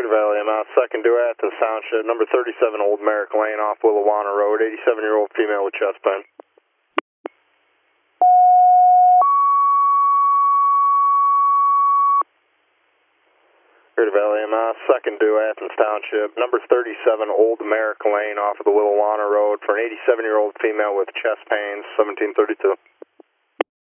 Greater Valley MS, second due at the Township, number 37 Old Merrick Lane off Willawanna Road, 87-year-old female with chest pain. Greater Valley MS, second due Athens Township, number 37 Old Merrick Lane off of the Willawanna Road for an 87-year-old female with chest pains, 1732.